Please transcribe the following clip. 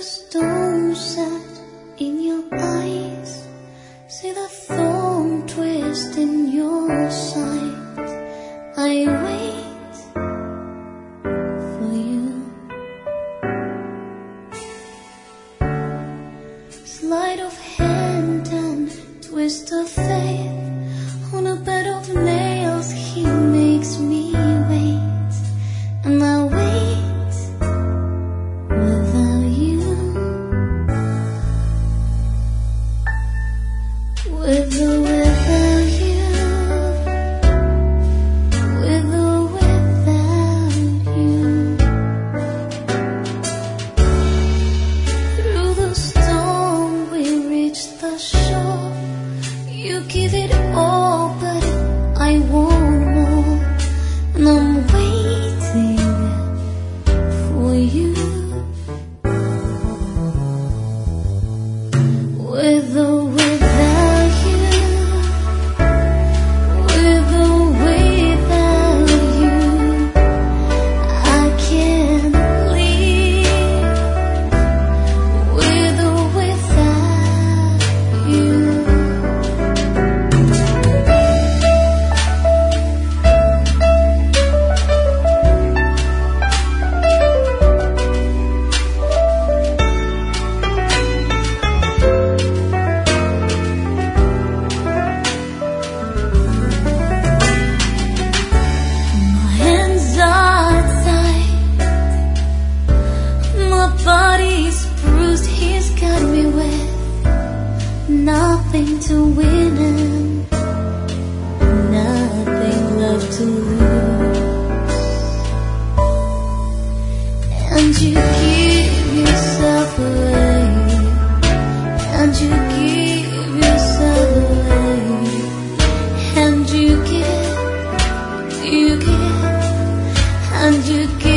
stone set in your eyes, see the thorn twist in your side. I wait for you. Sleight of hand and twist of faith, on a bed of nails he makes me wait, and I wait without you. With or without you, with or without you. Through the storm we reach the shore. You give it all, but I want more, and I'm waiting for you. With or without you, with or without you, I can't live. With or without you. Body's bruised, he's got me with nothing to win and nothing left to lose. And you give yourself away, and you give yourself away, and you give, and you give.